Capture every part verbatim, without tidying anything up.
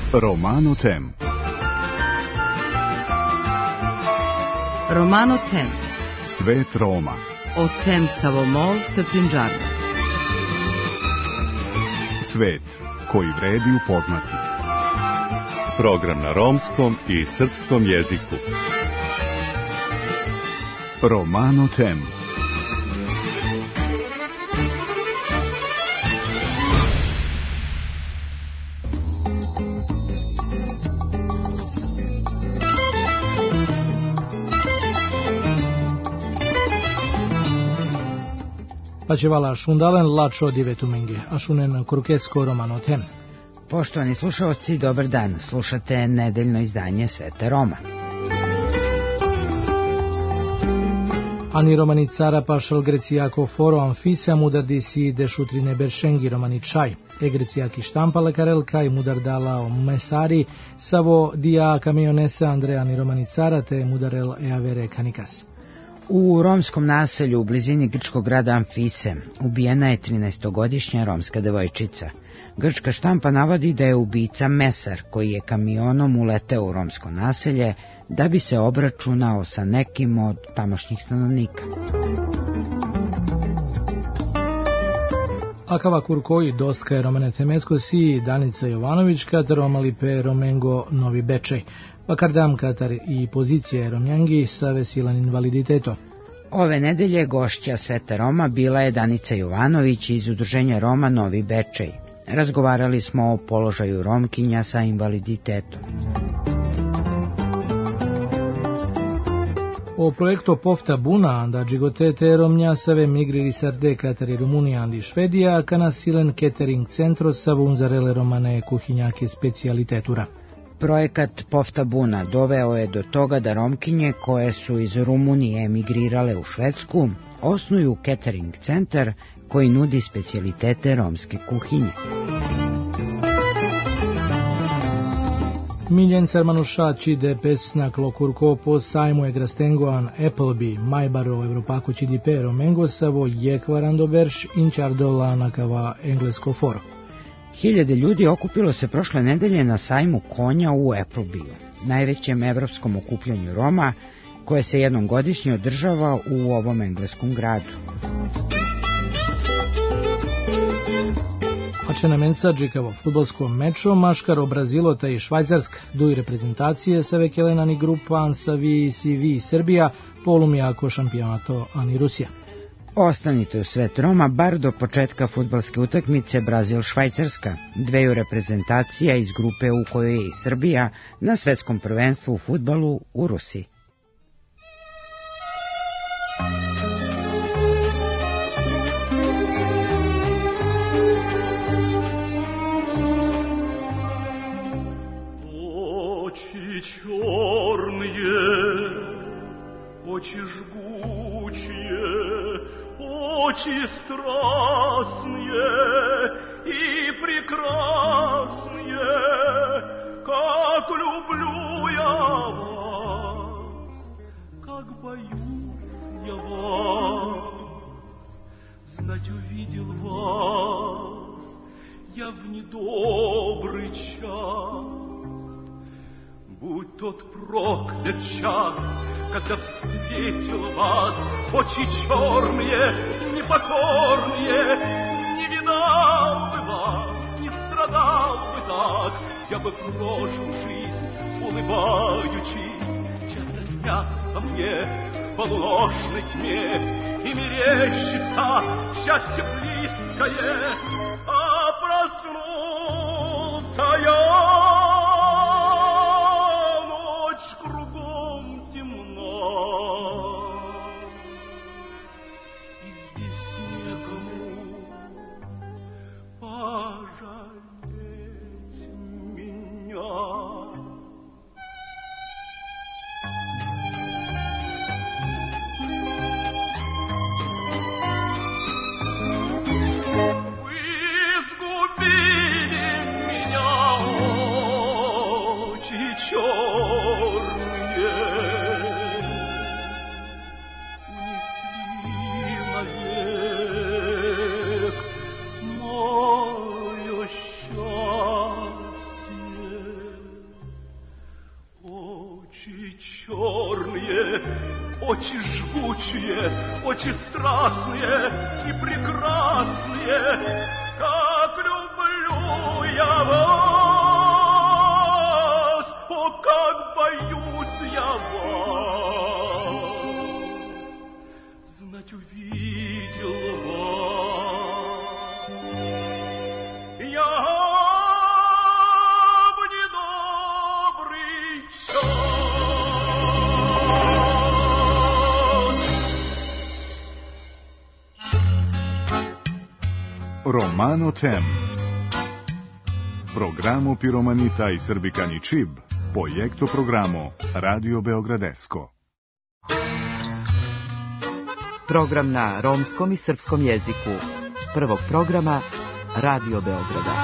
Romano Tem. Romano Tem. Svet Roma. O tem Savomol te Prinđarno. Svet koji vredi upoznati. Program na romskom i srpskom jeziku. Romano Tem. Pačevala šundalen lačo divetumenge, a šunen kurkesko Romano Tem. Poštovani slušalci, dobar dan. Slušate nedeljno izdanje Sveta Roma. Ani romani cara pašal grecijako foro amfisa mudar disi dešutrine beršengi romani čaj. E grecijaki štampale karel kaj mudar dala o mesari savo dia kamionese Andrea ni romani cara te mudarel e avere kanikas. U romskom naselju u blizini grčkog grada Amfise ubijena je trinaestogodišnja romska devojčica. Grčka štampa navodi da je ubica mesar koji je kamionom uleteo u romsko naselje da bi se obračunao sa nekim od tamošnjih stanovnika. Akava kurkoji dostka je Romane Temesko si Danica Jovanović katar Romalipe Romengo Novi Bečej. Pakardam katar i pozicija Romjangi sa vesilan invaliditeto. Ove nedelje gošća Sveta Roma bila je Danica Jovanović iz Udruženja Roma Novi Bečej. Razgovarali smo o položaju Romkinja sa invaliditetom. O projekto Pofta Buna da džigotete Romnja save migriri sarde katari Rumunija andi Švedija kana silen catering centro sa vunzarele romane kuhinjake specijalitetura. Projekat Pofta Buna doveo je do toga da Romkinje koje su iz Rumunije emigrirale u Švedsku osnuju catering centar koji nudi specijalitete romske kuhinje. Miljen Sermanušači de pesnak lokurko po sajmu e grastengoan Appleby, majbaro evropako čidipe romengo savo jekvarando berš inčardola nakava englesko foro. Hiljade ljudi okupilo se prošle nedelje na sajmu konja u Applebyu, najvećem evropskom okupljanju Roma, koje se jednom godišnje održava u ovom engleskom gradu. Ačena menca džikavo futbolsko mečo, Maškaro Brazilota i Švajcarsk, duj reprezentacije sa vekelenani grupa Ansa Vi Si Vi Srbija, polumijako šampionato ani Rusija. Ostanite u Svet Roma bar do početka fudbalske utakmice Brazil-Švajcarska, dveju reprezentacija iz grupe u kojoj je i Srbija na svetskom prvenstvu u fudbalu u Rusiji. Очи черные, очи жгучие, очи страстные и прекрасные, как люблю я вас, как боюсь я вас, знать увидел вас я в недобрый час. Будь тот проклят час, когда встретил вас, очи черные, непокорные, не видал бы вас, не страдал бы так, я бы прожил жизнь, улыбаючись, часто снятся мне в полуношной тьме, и мерещится счастье близкое, а проснулся я. We черные, очи жгучие, очи страстные и прекрасные, как люблю я вас, о, как боюсь я вас, знать увидел вас. Я в недобрый час. Romano Tem. Programo Piromanita i Srbikani Čib, projekto programo Radio Beogradesko. Program na romskom i srpskom jeziku. Prvog programa Radio Beograda.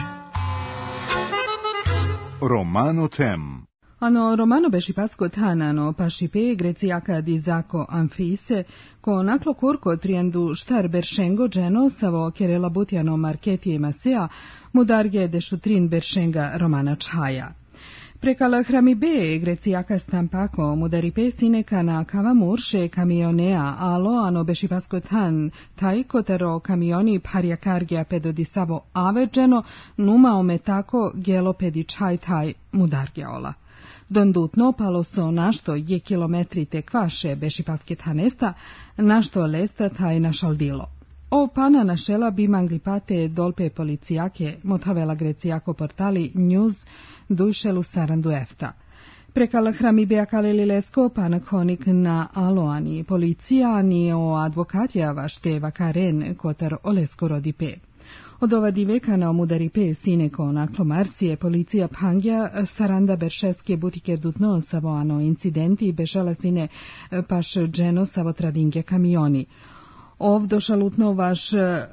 Romano Tem. Ano romano bešipasko tanano pašipe grecijaka di zako amfise, ko naklo kurko triendu štar beršengo dženo savo kerela butjano marketije masea, mudarge dešutrin beršenga romana čaja. Prekala hramibe grecijaka stampako mudaripe sineka na kava murše kamionea alo ano bešipasko tan taj kotero kamioni parjakargija pedo di savo aveđeno numa ometako gelopedi čaj taj mudarge ola. Dondutno palo so našto je kilometri te kvaše bešipaske tanesta, našto lesta taj našaldilo. O pana našela bi manglipate dolpe policijake, motavela grecijako portali news dušelu sarandu efta. Prekala hramibe akaleli lesko pana konik na aloani policija ni o advokatja vašte vakaren kotar olesko rodipe. Od ova diveka na omudaripe sineko na klomarsije policija pangja saranda beršeske butike dutno savo ano incidenti bešala sine paš dženo savo tradinge kamioni. Ovdo šalutno vaš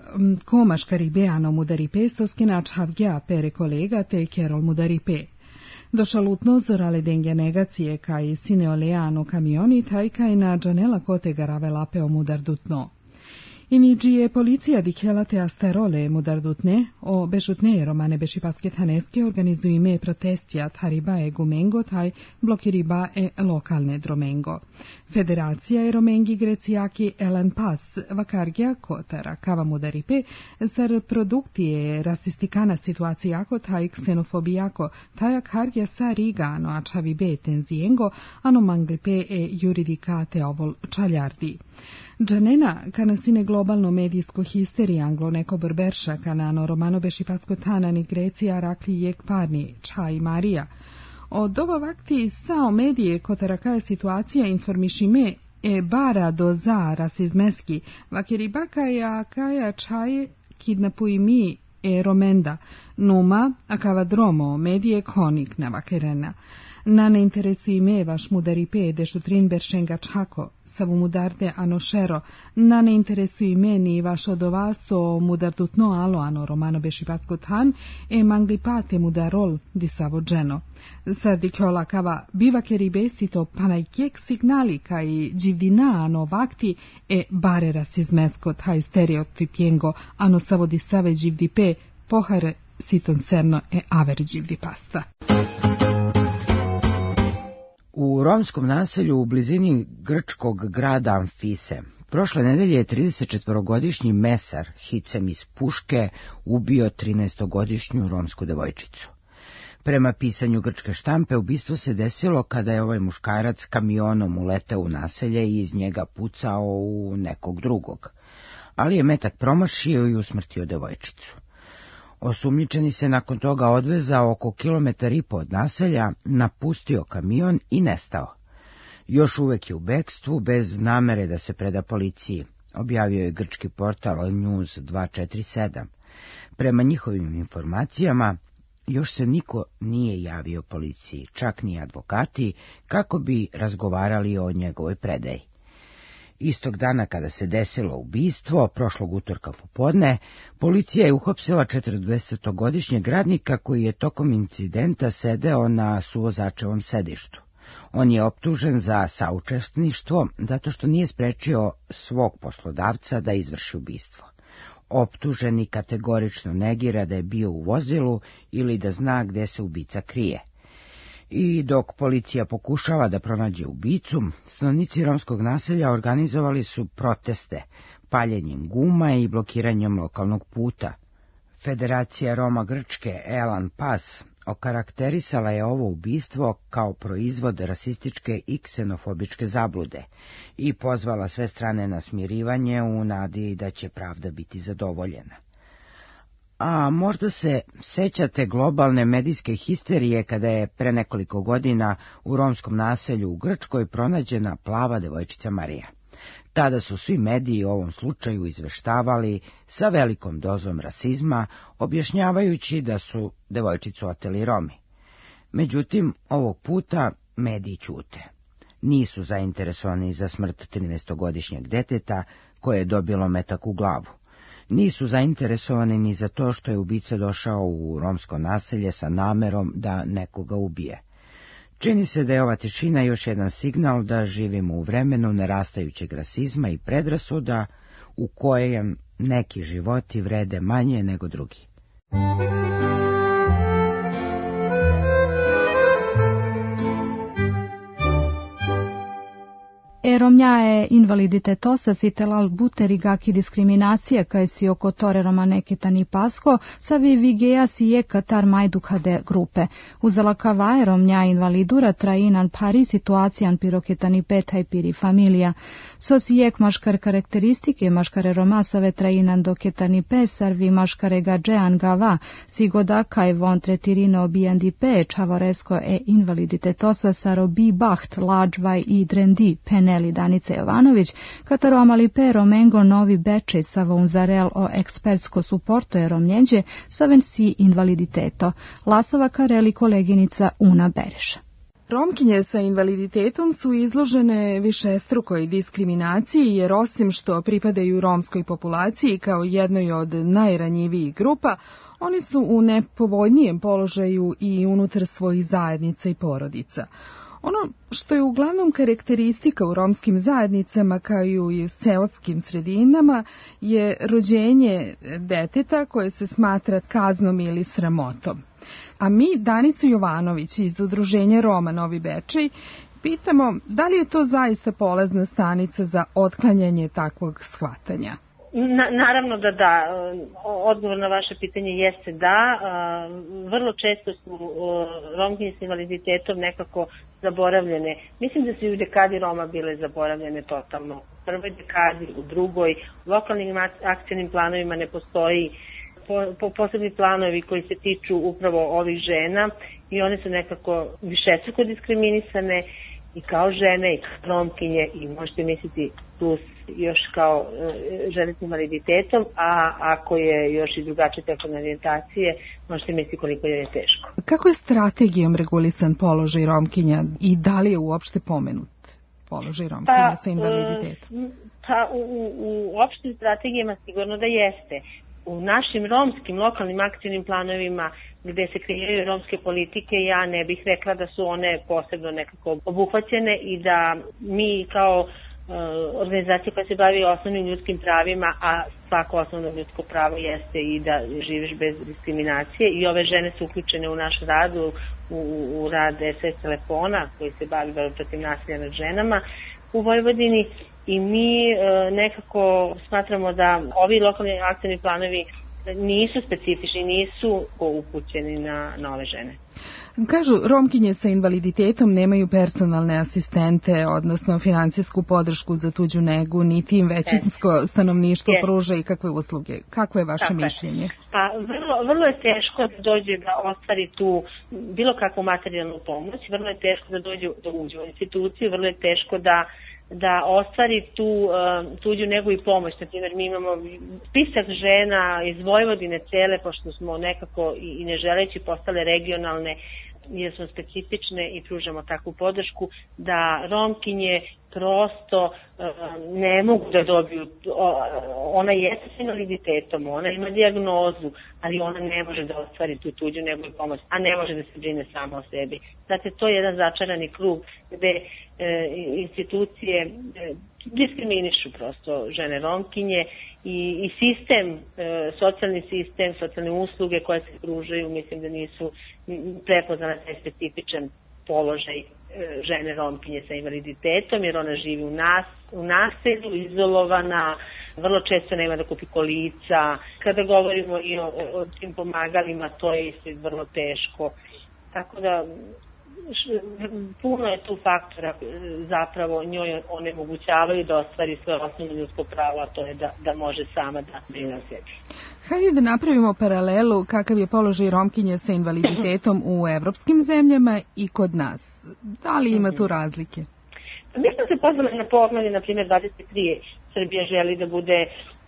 komaš karibe ano mudaripe soskina čavgja pere kolega te kerol mudaripe. Došalutno zorale denge negacije kaj sineoleano kamioni taj kaj na džanela kote garave lape o mudar dutno. Iniđije policija dikhelate astarole mudardutne, o bešutne romane bešipaske taneske organizuju ime protestija tariba e gumengo taj blokiriba e lokalne dromengo. Federacija e romengi grecijaki elan pas vakargija kotara kava mudaripe sar produktije rasistikana situacijako taj ksenofobijako tajak hargija sa rigano a čavibe tenzijengo ano manglipe e juridikate ovol čaljardi. Džanena, kana sine globalno medijsko histerija anglo neko brberša, kanano romano bešipasko tanani Grecija rakli jek parni, čaj Marija. Od ova vakti sao medije kotarakaja situacija informišime e bara do za rasizmeski, vakiribaka ja kaja čaje kidnapuimi e romenda, numa akava dromo medije konik na vakerena. Na ne interesu ime vaš mudaripe dešutrin beršenga čako, savu mudarde ano šero, na ne interesu ime ni vaš odovaso mudardutno alo ano romano bešipasko tan, e manglipate mudarol di savo dženo. Sardi kjola kava biva keribe sito panajkjek signali kaj dživdina ano vakti e bare rasizmesko taj stereotipjengo ano savo di save dživdipe pohare siton serno e averi dživdi pasta. U romskom naselju u blizini grčkog grada Amfise prošle nedelje je tridesetčetvorogodišnji mesar hicem iz puške ubio trinaestogodišnju romsku devojčicu. Prema pisanju grčke štampe, ubistvo se desilo kada je ovaj muškarac kamionom uleteo u naselje i iz njega pucao u nekog drugog, ali je metak promašio i usmrtio devojčicu. Osumnjičeni se nakon toga odvezao oko kilometar i po od naselja, napustio kamion i nestao. Još uvek je u bekstvu bez namere da se preda policiji, objavio je grčki portal News dva četiri sedam. Prema njihovim informacijama, još se niko nije javio policiji, čak ni advokati, kako bi razgovarali o njegovoj predaji. Istog dana kada se desilo ubistvo, prošlog utorka popodne, policija je uhapsila četrdesetogodišnjeg radnika koji je tokom incidenta sedeo na suvozačevom sedištu. On je optužen za saučesništvo zato što nije sprečio svog poslodavca da izvrši ubistvo. Optuženi kategorično negira da je bio u vozilu ili da zna gde se ubica krije. I dok policija pokušava da pronađe ubicu, stanovnici romskog naselja organizovali su proteste, paljenjem guma i blokiranjem lokalnog puta. Federacija Roma Grčke Elan Pas okarakterisala je ovo ubistvo kao proizvod rasističke i ksenofobičke zablude i pozvala sve strane na smirivanje u nadi da će pravda biti zadovoljena. A možda se sećate globalne medijske histerije kada je pre nekoliko godina u romskom naselju u Grčkoj pronađena plava devojčica Marija. Tada su svi mediji o ovom slučaju izveštavali sa velikom dozom rasizma, objašnjavajući da su devojčicu oteli Romi. Međutim, ovog puta mediji ćute. Nisu zainteresovani za smrt trinaestogodišnjeg deteta koje je dobilo metak u glavu. Nisu zainteresovani ni za to što je ubica došao u romsko naselje sa namerom da nekoga ubije. Čini se da je ova tišina još jedan signal da živimo u vremenu narastajućeg rasizma i predrasuda u kojem neki životi vrede manje nego drugi. Eromnjae invaliditetosa sitelal buterigaki diskriminacije kaj si oko tore romaneketani pasko sa vivigeja si je katar majdukade grupe. Uzela kava eromnja invalidura trainan pari situacijan piroketani petaj piri familija. Sos jek maškar karakteristike maškare romasave trainan doketani pesar vi maškare gađean gava sigoda kaj von tretirino bijandi pe čavoresko e invaliditetosa sarobi baht lađvaj i drendi penel Danice Jovanović, kataro amali pero mengo novi beče sa vonzarel o ekspertsko suporto je romnjeđe sa vensi invaliditeto. Lasova kareli koleginica Una Bereša. Romkinje sa invaliditetom su izložene višestrukoj diskriminaciji jer osim što pripadaju romskoj populaciji kao jednoj od najranjivijih grupa, oni su u nepovoljnijem položaju i unutar svojih zajednica i porodica. Ono što je uglavnom karakteristika u romskim zajednicama kao i u seoskim sredinama je rođenje deteta koje se smatra kaznom ili sramotom. A mi Danicu Jovanović iz Udruženja Roma Novi Bečej pitamo da li je to zaista polazna stanica za otklanjanje takvog shvatanja. Na, naravno da da, odgovor na vaše pitanje jeste da, vrlo često su romkinje s invaliditetom nekako zaboravljene. Mislim da su i u dekadi Roma bile zaboravljene totalno. U prvoj dekadi, u drugoj, u lokalnim akcijnim planovima ne postoji po, po posebni planovi koji se tiču upravo ovih žena i one su nekako višestruko diskriminisane i kao žene i kao romkinje i možete misliti plus još kao e, žene s invaliditetom, a ako je još i drugačije seksualne orijentacije, možete misliti koliko je teško. Kako je strategijom regulisan položaj romkinja i da li je uopšte pomenut položaj romkinja pa, sa invaliditetom? E, pa u, u opštim strategijama sigurno da jeste. U našim romskim lokalnim akcijnim planovima gde se kreiraju romske politike, ja ne bih rekla da su one posebno nekako obuhvaćene i da mi kao organizacija koja se bavi osnovnim ljudskim pravima, a svako osnovno ljudsko pravo jeste i da živiš bez diskriminacije i ove žene su uključene u naš rad, u, u rad S O S telefona koji se bavi borbom protiv nasilja nad ženama u Vojvodini i mi e, nekako smatramo da ovi lokalni akcijni planovi nisu specifični, nisu upućeni na, na ove žene. Kažu, romkinje sa invaliditetom nemaju personalne asistente, odnosno finansijsku podršku za tuđu negu, niti im većinsko stanovništvo yes. pruža i kakve usluge. Kako je vaše Tako mišljenje? Je. Pa vrlo, vrlo je teško da dođe da ostvari tu bilo kakvu materijalnu pomoć, vrlo je teško da dođe da uđe u instituciju, vrlo je teško da da ostvari tu uh, tuđu negu i pomoć. Na primjer, mi imamo spisak žena iz Vojvodine cele, pošto smo nekako i, i ne želeći postale regionalne, jer smo specifične i pružamo takvu podršku, da romkinje prosto uh, ne mogu da dobiju, ona jeste s invaliditetom, ona ima dijagnozu, ali ona ne može da ostvari tu tuđu negu i pomoć, a ne može da se brine sama o sebi. Znate, to je jedan začarani krug gde e, institucije e, diskriminišu prosto žene romkinje i, i sistem, e, socijalni sistem, socijalne usluge koje se pružaju, mislim da nisu prepoznane taj specifičan položaj žene Romkinje sa invaliditetom, jer ona živi u, nas, u naselju, izolovana, vrlo često nema da kupi kolica. Kada govorimo i o, o tim pomagalima, to je isto vrlo teško. Tako da puno je tu faktora zapravo njoj onemogućavaju da ostvari svoje osnovno ljudsko pravo, a to je da, da može sama da brine o sebi. Hajde da napravimo paralelu kakav je položaj Romkinje sa invaliditetom u evropskim zemljama i kod nas. Da li ima tu razlike? Mi smo se pozvali na poglavlje, na primjer dvadeset tri, Srbija želi da bude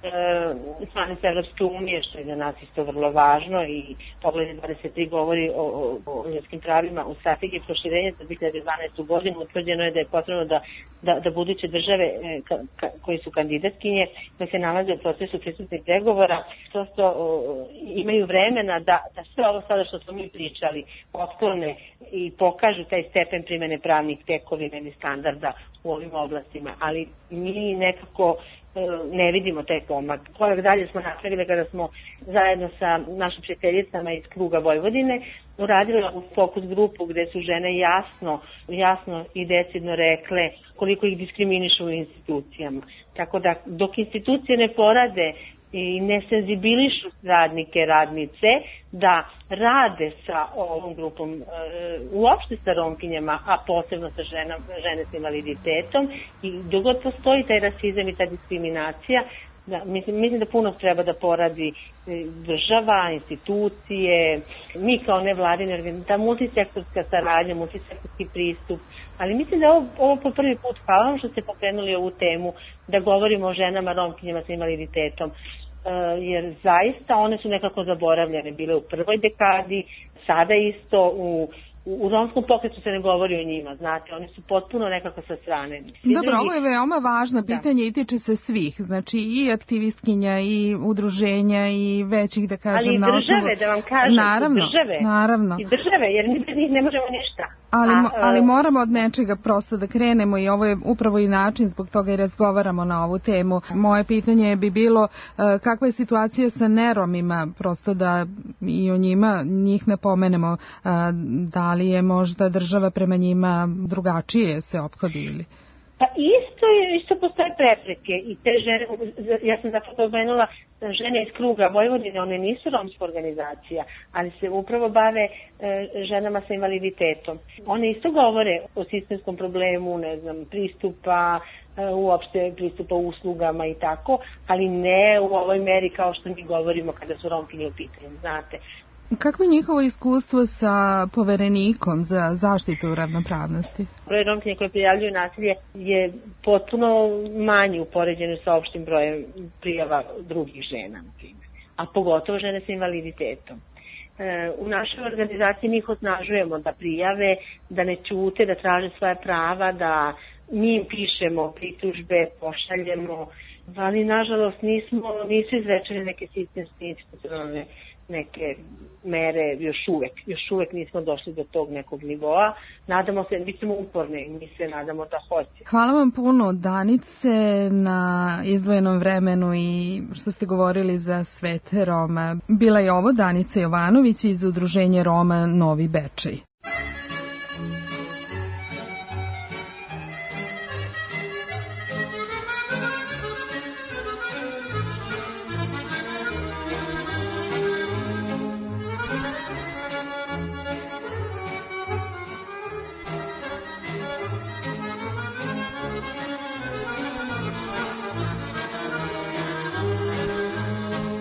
članica Evropske unije, što je za nas isto vrlo važno, i poglavlje dvadeset tri govori o, o, o ljudskim pravima. U strategiji proširenja za dve hiljade dvanaestu. godinu utvrđeno je da je potrebno da, da, da buduće države ka, ka, koji su kandidatkinje, da se nalaze u procesu pristupnih pregovora, prosto o, imaju vremena da, da sve ovo sada što smo mi pričali otklone i pokažu taj stepen primene pravnih tekovina i standarda u ovim oblastima, ali mi nekako ne vidimo taj pomak. Korak dalje smo napravili kada smo zajedno sa našim prijateljicama iz kruga Vojvodine uradili u fokus grupu gde su žene jasno, jasno i decidno rekle koliko ih diskriminišu u institucijama. Tako da dok institucije ne porade i ne senzibilišu radnike, radnice da rade sa ovom grupom, e, uopšte sa Romkinjama, a posebno sa ženom, žene s invaliditetom, i dok god postoji taj rasizam i ta diskriminacija, da, mislim, mislim da puno treba da poradi država, institucije, mi kao nevladine organizacije, ta multisektorska saradnja, multisektorski pristup, ali mislim da ovo, ovo po prvi put, hvala vam što ste pokrenuli ovu temu, da govorimo o ženama Romkinjama sa invaliditetom, jer zaista one su nekako zaboravljene bile u prvoj dekadi, sada isto u U romskom pokretu se ne govori o njima, znate, oni su potpuno nekako sa strane. Dobro, ovo je veoma važno pitanje, da, i tiče se svih, znači i aktivistkinja, i udruženja, i većih, da kažem, ali i države, osnovu... da vam kažem, naravno, i države, naravno. i države, jer mi bez njih ne možemo ništa. Ali, A, ali moramo od nečega prosto da krenemo, i ovo je upravo i način, zbog toga i razgovaramo na ovu temu. Moje pitanje bi bilo kakva je situacija sa neromima, prosto da i o njima, njih ne pomenemo, da li je možda država prema njima drugačije se ophodi ili? Pa isto, isto postoje prepreke i te žene, ja sam zapravo pomenula žene iz kruga Vojvodine, one nisu romska organizacija, ali se upravo bave e, ženama sa invaliditetom. One isto govore o sistemskom problemu, ne znam, pristupa, e, uopšte pristupa uslugama i tako, ali ne u ovoj meri kao što mi govorimo kada su Romkinje u pitanju, znate. Kako je njihovo iskustvo sa poverenikom za zaštitu ravnopravnosti? Broj Romkinja koje prijavljuju nasilje je potpuno manji u poređenju sa opštim brojem prijava drugih žena, na primjer, a pogotovo žene sa invaliditetom. E, u našoj organizaciji mi ih osnažujemo da prijave, da ne ćute, da traže svoja prava, da mi im pišemo pritužbe, pošaljemo, ali nažalost nismo, nisu izrečene neke sistemske institucionalne neke mere još uvek. Još uvek nismo došli do tog nekog nivoa. Nadamo se, mi smo uporni, mi se nadamo da hoće. Hvala vam puno, Danice, na izdvojenom vremenu i što ste govorili za svet Roma. Bila je ovo Danica Jovanović iz Udruženja Roma Novi Bečej.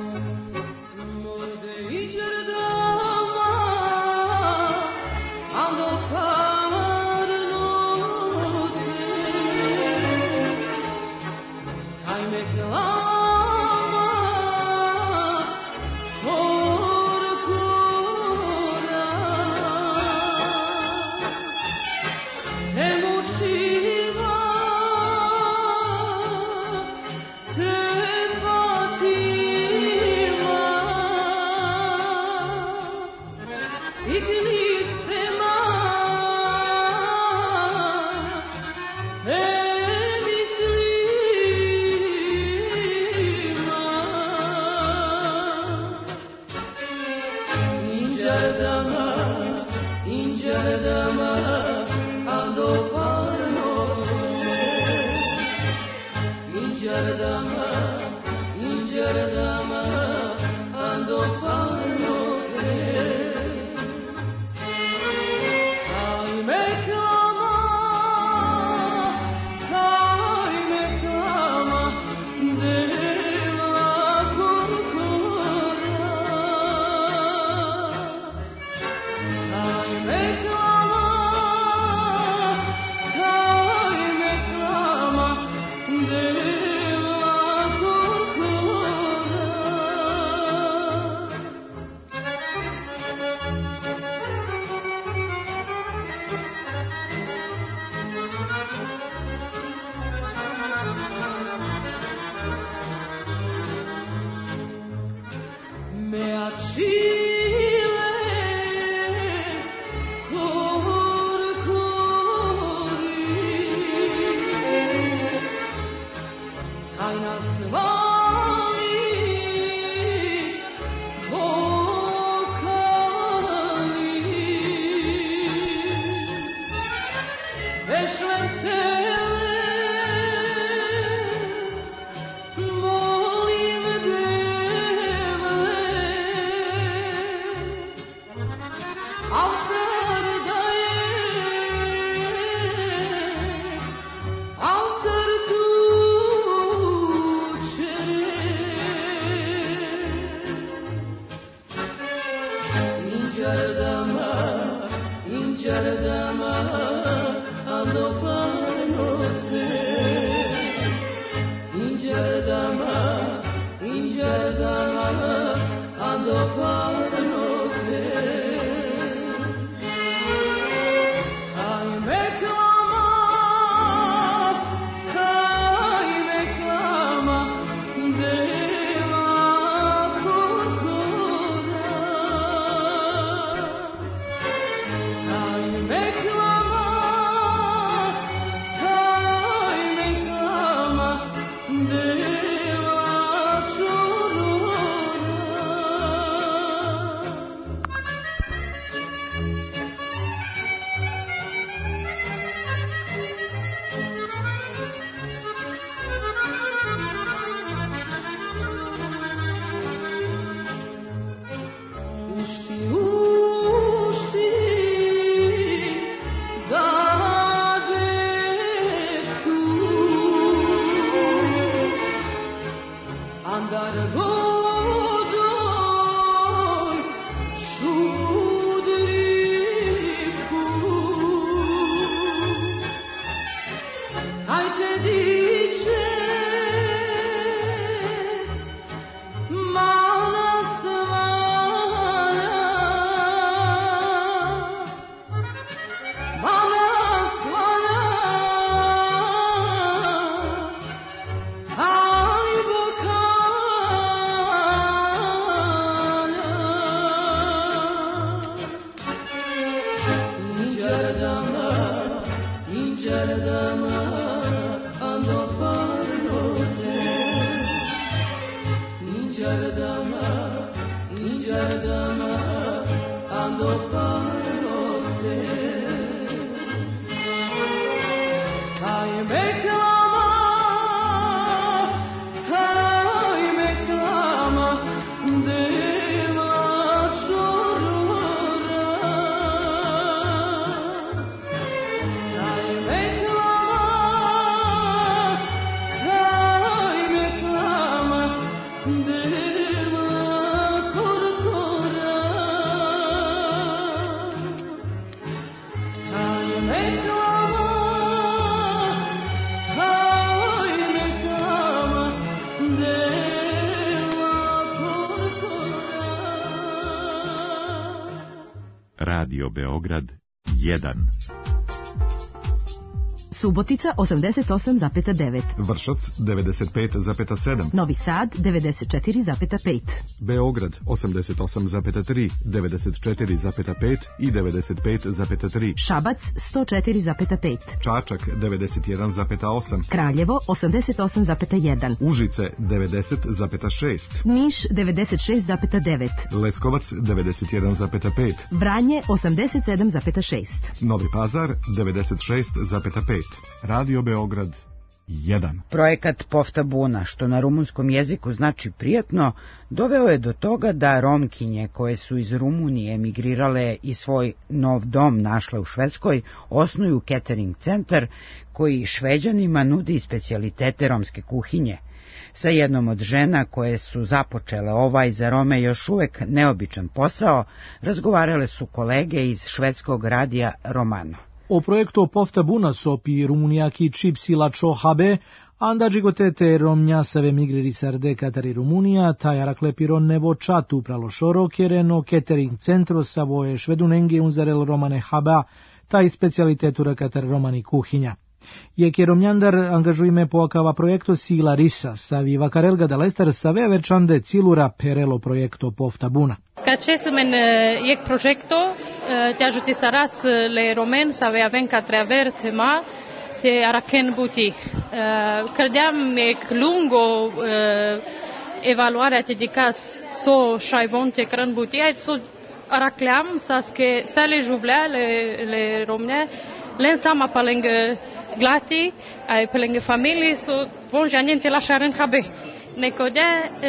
On Radio Beograd jedan. Subotica osamdeset osam zarez devet. Vršac devedeset pet zarez sedam. Novi Sad devedeset četiri zarez pet. Beograd osamdeset osam zarez tri, devedeset četiri zarez pet i devedeset pet zarez tri. Šabac sto četiri zarez pet. Čačak devedeset jedan zarez osam. Kraljevo osamdeset osam zarez jedan. Užice devedeset zarez šest. Niš devedeset šest zarez devet. Leskovac devedeset jedan zarez pet. Vranje osamdeset sedam zarez šest. Novi Pazar devedeset šest zarez pet. Radio Beograd jedan. Projekat Pofta Buna, što na rumunskom jeziku znači prijatno, doveo je do toga da Romkinje koje su iz Rumunije emigrirale i svoj nov dom našle u Švedskoj, osnuju catering centar koji Šveđanima nudi specijalitete romske kuhinje. Sa jednom od žena koje su započele ovaj za Rome još uvek neobičan posao, razgovarale su kolege iz švedskog radija Romano. O projektu Pofta Buna sopi rumuniaki cipsila Habe, andagi gotete romnjasave migriri sarde Katari Rumunija, tajara klepiron nevo čatu pralošoro kereno catering centro savoje švedunenge unzarel romane haba, taj specialitetura Katar romani kuhinja. Je che romnjandar angažujme po akava projekto Sila Risa, savi vakarelga da lester save verčande cilura perelo projekto Pofta Buna. Ca acest men e progetto te ajuti saras le romen să avem ca traver tema te araken buti. Credeam e lungo evaluarea te dicas so shaivon te cran buti ai so aracleam saske sale jublea le le romne len sama palengă glati ai palengă familie so von janente la sharan habe. Necode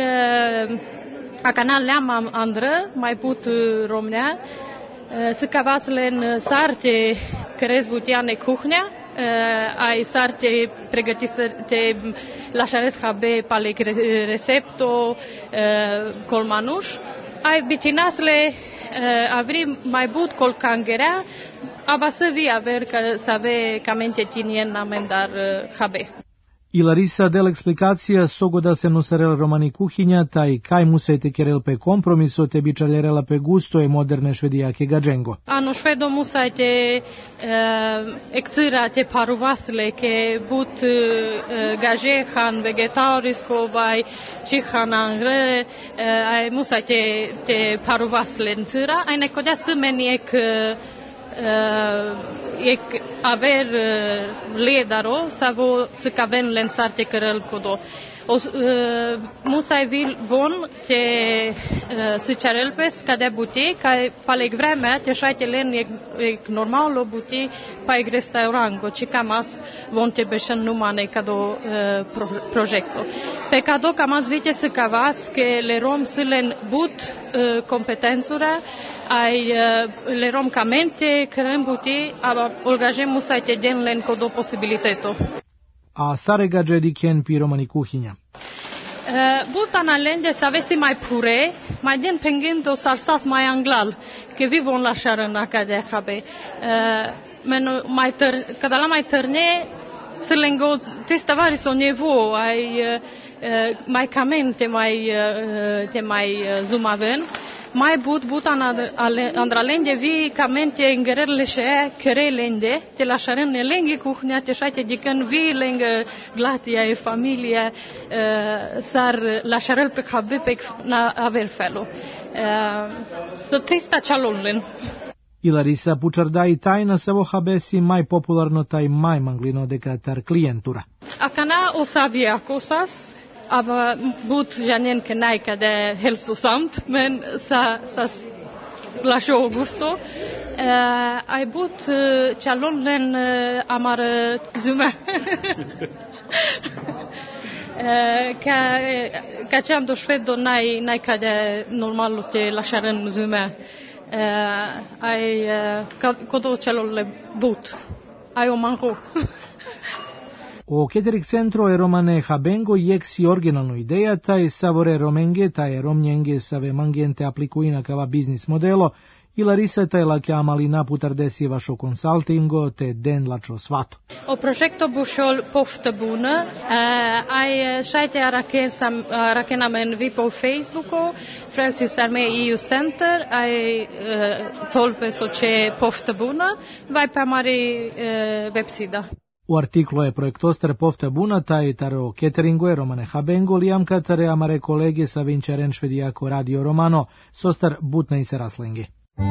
a canal leam andră mai put romnea să cavasle în sarte crez butiane kuchnia ai sarte pregătise te lașares habe palek recepto colmanuș ai bitinasle avri mai but col cangerea aba să vi aver că să ave camente tinien amendar habe. I Larisa del explikacija sogoda se nusarel romani kuhinja, taj kaj musajte kerel pe kompromiso te bičaljerela pe gusto e moderne švedijake gađengo. Ano švedo musajte ekcira te paruvasle ke but gažehan vegetarisko vaj čihan angre aj musajte te paruvasle ncira, aj nekodja smen ek e aver ledaro savo să caven len sarte cărăl codo o musai vil von te să cerel pes ca de buti ca paleg vremea te șaite len e normal lo buti pa e restaurango ci camas von te beșan numane cado proiecto pe cado camas vite să cavas que le rom să len but competențura ai le rom camente crem buti aba olgajem musai te den len codo posibiliteto. A sare gađe diken pi romani kuhinja. Bultan alende să avesi mai pure, mai den pengendo salsas mai anglal, că vivon la șarăna ca de habe. Men mai tăr, cada la mai tărne, să lengo testavari so nevo, ai mai camente mai te mai zumaven. Mai but butan andralende vi camente îngerele și kerelende te la șaren lenge kuchnia te șaite dican vi lenge glatia e familia sar la șarel pe habe pe na aver felo so testa chalonlen. I Larisa pučardai tajna savo habesi mai popularno taj mai manglino de katar klientura. Akana osavia kosas aber but janen kenai ka de hälsosamt men sa sa lascio gusto uh, ai but uh, chalon len uh, amar zume ca ca ceam do șvedo nai nai ca de normal ste lasciaren zume ai codo chalon le but ai o manco. O Keterik centro e romane habengo jek si originalnu ideja, taj savore romenge, taj romnjenge save mangente aplikuina kava biznis modelo, i Larisa taj la chiamali naputar desi vašo consultingo te den lačo svato. O progetto bušol pofta bună, ai šajte arakena men vi po Facebooko, Frelsesarmé E U Center, ai tolpe so ce pofta bună, vai pe mari websida. U artiklu je projektoster pofta buna, taj taro cateringo e romane habengo, liam katare amare kolege sa vinčaren švedijako radio romano, sostar butna i se raslengi.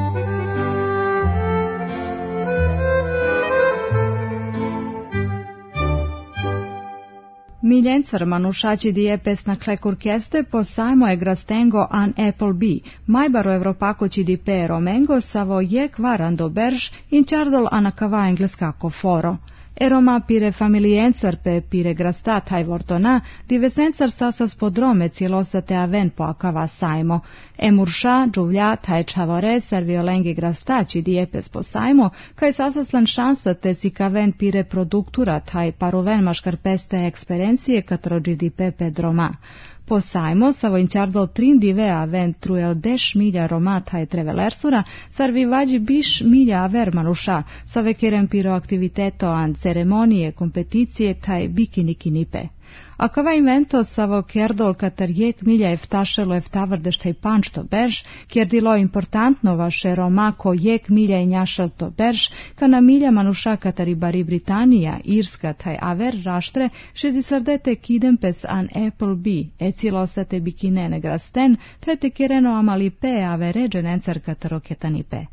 Miljencar manušači diepes na klekurkeste posajmo e grastengo an Applebee, majbaro evropako ci di pe romengo savo je kvarando berž in čardol anakava engleskako foro. Eroma pire familiencar pe pire grastat hai vortona, divesencar sasas podrome cilosate aven po akava sajmo. Emurša, džuvljat, hai čavore, serviolengi grastači diepes po sajmo, kaj sasaslan šansa te si kaven pire produkturat, hai paruven maškarpeste eksperencije katro G D P pedroma. Po sajmo, savo inčardol trindive aven truel deš milja romata e trevelersura, sarvi vađi biš milja aver manuša, save kerem piro aktiviteto an ceremonije, kompeticije, taj bikini kinipe. Akava invento savo kerdol katarjek milja eftašelo eftavardeštej pančto berž, kjerdilo importantno vaše roma ko jek milja i njašel to berž, kana milja manuša katari bari Britanija, Irska taj aver raštre, šedisardete kidempes an Apple B, ecilosate bikinene grasten, te te kireno amalipe aveređe nencar kataroketanipe.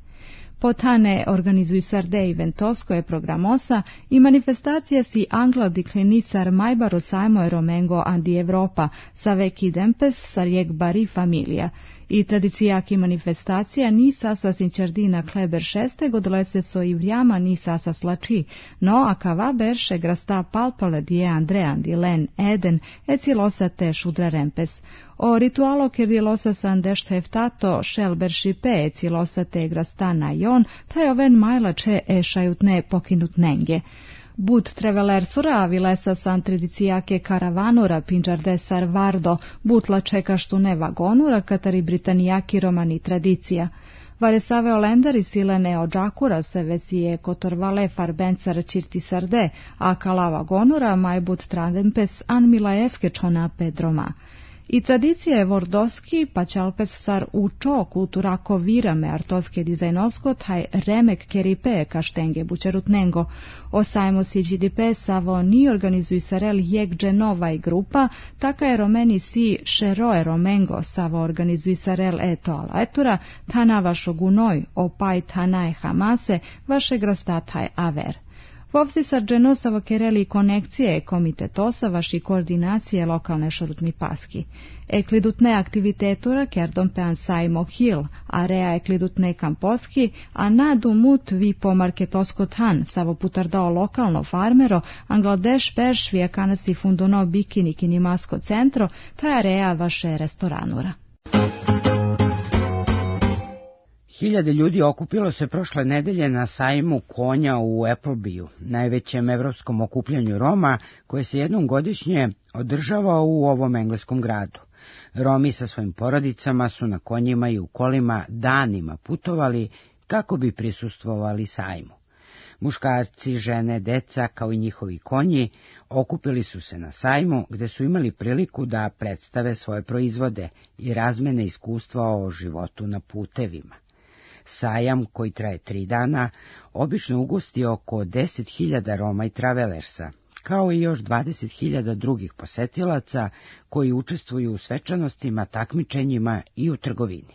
Potane organizuj sardej ventosko je programosa i manifestacija si angla diklinisar majbaro sajmo je romengo andi Evropa, sa veki dempes sarjek bari familija. I tradicijaki manifestacija ni sasa sinčardina kleber šeste godlese so i vrijama ni sasa slači, no akava berše grasta palpale die Andrean di len eden ecilosa te šudra rempes. O ritualo kerdilosa san deštheftato šel beršipe ecilosa te grasta na jon, taj oven majlače ešajutne pokinut nenge. Bud treveler sura vilesa san tradicijake karavanura pinđarde sarvardo, butla čekaštune vagonura katari britanijaki romani tradicija. Varesave olendari silene ođakura se vesije kotorvale farbencar čirti sarde, a kala vagonura majbut trandempes an milaeske čona pedroma. I tradicija je vordoski, pa čalpes sar učo kulturako virame artoske dizajnosko, taj remek keripe kaštenge bučerutnengo. Osajmo si gdipe savo ni organizuj sarel jek dženova i grupa, taka je romeni si šeroe romengo savo organizuj sarel eto ala etura, tana vašo gunoj, opaj tanae hamase, vaše grastataj aver. Vovsi sarđeno savo kereli konekcije komitetosa vaši koordinacije lokalne šorutni paski. Eklidutne aktivitetura kerdom pean sajmo hil, a rea eklidutne kamposki, a nadu mut vi po marketosko tan, savo putardao lokalno farmero, Angladeš perš vijakanasi fundono bikini kinimasko centro, ta rea vaše restoranura. Hiljade ljudi okupilo se prošle nedelje na sajmu konja u Applebyu, najvećem evropskom okupljanju Roma, koje se jednom godišnje održava u ovom engleskom gradu. Romi sa svojim porodicama su na konjima i u kolima danima putovali kako bi prisustvovali sajmu. Muškarci, žene, deca, kao i njihovi konji, okupili su se na sajmu gde su imali priliku da predstave svoje proizvode i razmene iskustva o životu na putevima. Sajam, koji traje tri dana, obično ugosti oko deset hiljada Roma i travelersa, kao i još dvadeset hiljada drugih posetilaca koji učestvuju u svečanostima, takmičenjima i u trgovini.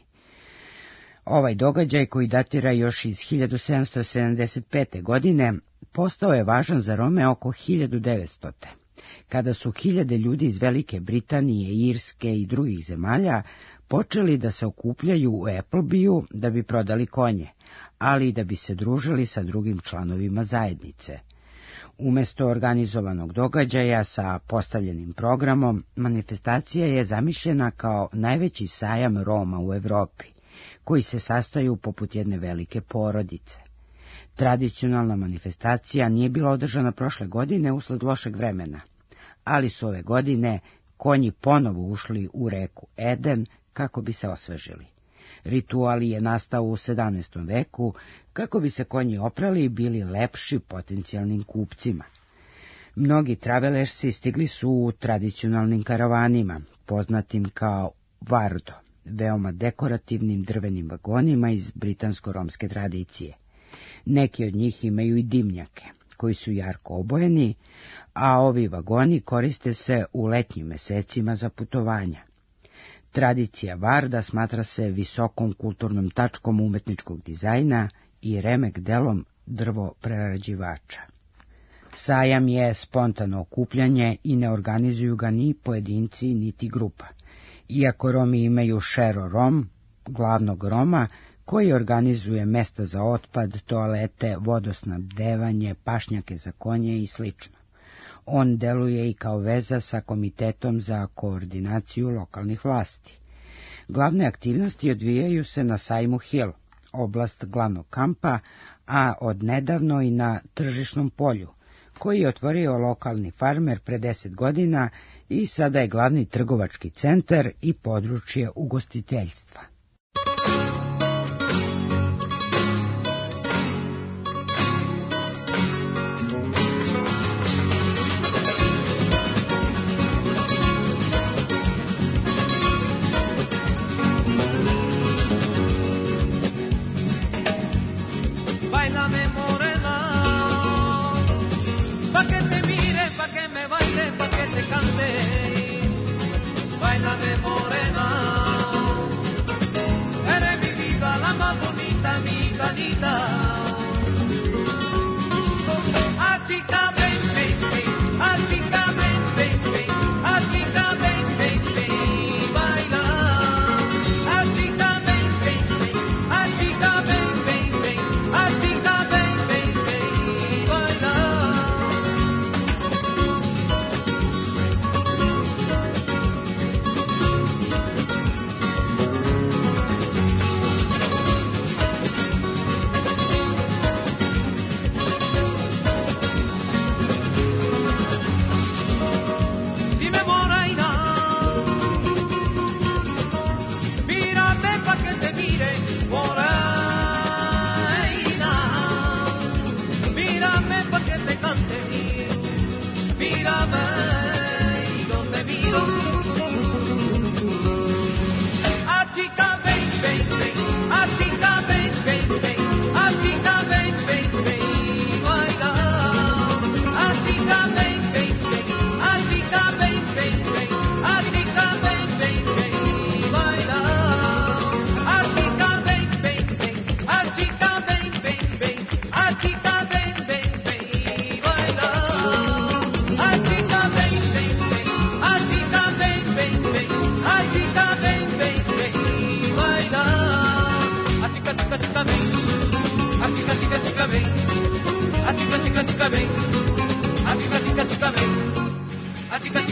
Ovaj događaj, koji datira još iz hiljadu sedamsto sedamdeset pete. godine, postao je važan za Rome oko hiljadu devetstote. Kada su hiljade ljudi iz Velike Britanije, Irske i drugih zemalja počeli da se okupljaju u Applebyu da bi prodali konje, ali i da bi se družili sa drugim članovima zajednice. Umesto organizovanog događaja sa postavljenim programom, manifestacija je zamišljena kao najveći sajam Roma u Evropi, koji se sastaju poput jedne velike porodice. Tradicionalna manifestacija nije bila održana prošle godine usled lošeg vremena, ali su ove godine konji ponovo ušli u reku Eden kako bi se osvežili. Ritual je nastao u sedamnaestom veku kako bi se konji oprali i bili lepši potencijalnim kupcima. Mnogi travelersi stigli su u tradicionalnim karavanima, poznatim kao vardo, veoma dekorativnim drvenim vagonima iz britansko-romske tradicije. Neki od njih imaju i dimnjake, koji su jarko obojeni, a ovi vagoni koriste se u letnjim mesecima za putovanja. Tradicija varda smatra se visokom kulturnom tačkom umetničkog dizajna i remek delom drvoprerađivača. Sajam je spontano okupljanje i ne organizuju ga ni pojedinci niti grupa. Iako Romi imaju Šero Rom, glavnog Roma, koji organizuje mesta za otpad, toalete, vodosnabdevanje, pašnjake za konje i sl. On deluje i kao veza sa Komitetom za koordinaciju lokalnih vlasti. Glavne aktivnosti odvijaju se na sajmu Hill, oblast glavnog kampa, a od nedavno i na tržišnom polju, koji je otvorio lokalni farmer pre deset godina i sada je glavni trgovački centar i područje ugostiteljstva.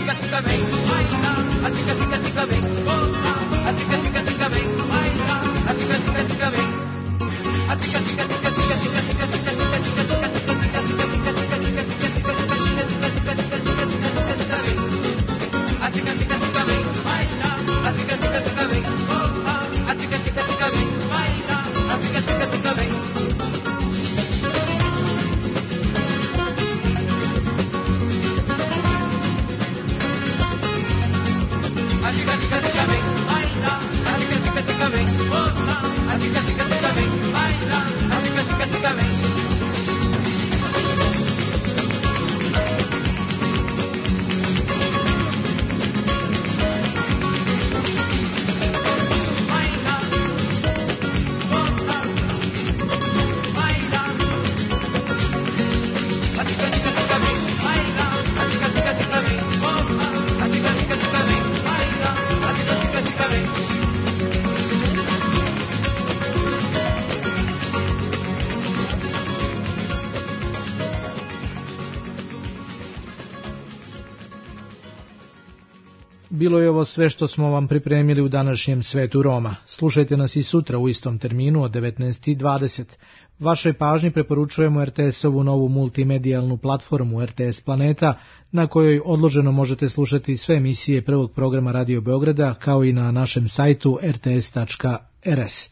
Bilo je ovo sve što smo vam pripremili u današnjem Svetu Roma. Slušajte nas i sutra u istom terminu od devetnaest i dvadeset. Vašoj pažnji preporučujemo er te esovu novu multimedijalnu platformu er te es Planeta, na kojoj odloženo možete slušati sve emisije prvog programa Radio Beograda, kao i na našem sajtu er te es tačka er es.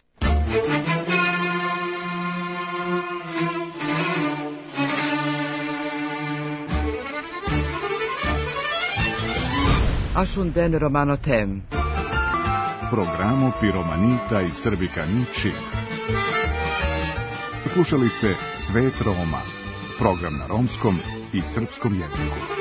Ashunden Romano Tem. Programo Piromanita i Srbikani Čib. Slušali ste Svet Roma, program na romskom i srpskom jeziku.